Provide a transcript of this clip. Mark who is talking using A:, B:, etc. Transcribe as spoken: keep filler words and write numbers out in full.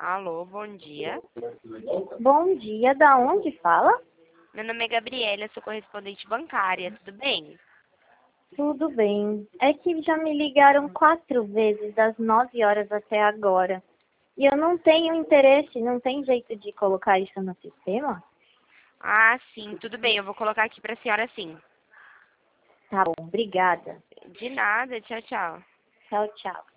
A: Alô, bom dia.
B: Bom dia, da onde fala?
A: Meu nome é Gabriela, sou correspondente bancária, tudo bem?
B: Tudo bem. É que já me ligaram quatro vezes das nove horas até agora. E eu não tenho interesse, não tem jeito de colocar isso no sistema?
A: Ah, sim, tudo bem, eu vou colocar aqui pra senhora sim.
B: Tá bom, obrigada.
A: De nada, tchau, tchau.
B: Tchau, tchau.